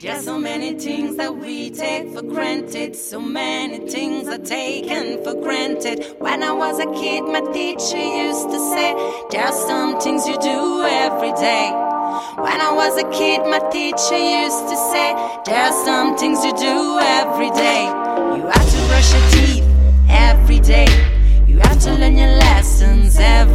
There's so many things that we take for granted. So many things are taken for granted. When I was a kid, my teacher used to say, there's some things you do every day. When I was a kid, my teacher used to say, there's some things you do every day. You have to brush your teeth every day. You have to learn your lessons every